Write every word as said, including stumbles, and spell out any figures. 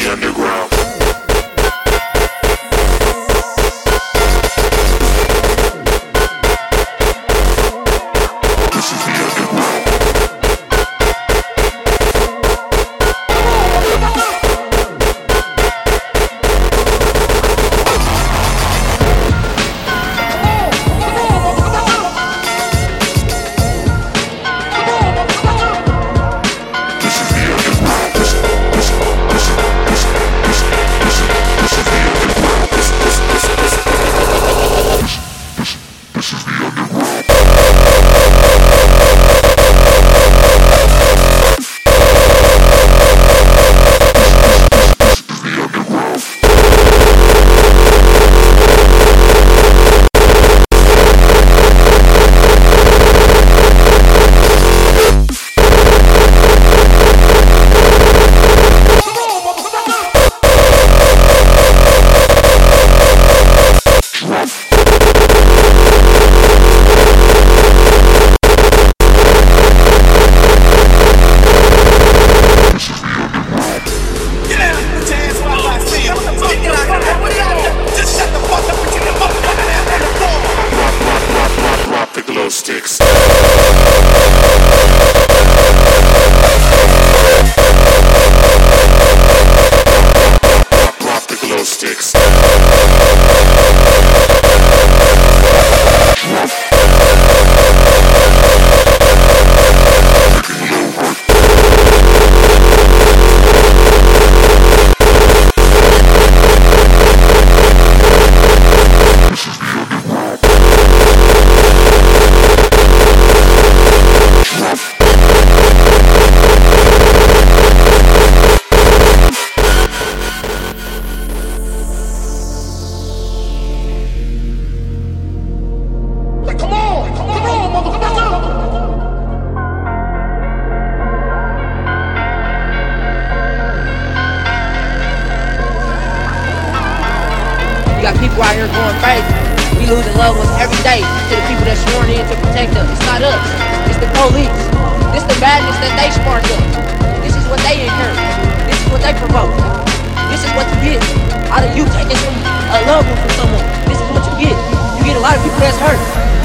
got people out here going crazy. We losing loved ones every day to the people that's sworn in to protect us. It's not us. It's the police. This the madness that they spark up. This is what they encourage. This is what they promote. This is what you get out of you taking some, a loved one from someone. This is what you get. You get a lot of people that's hurt.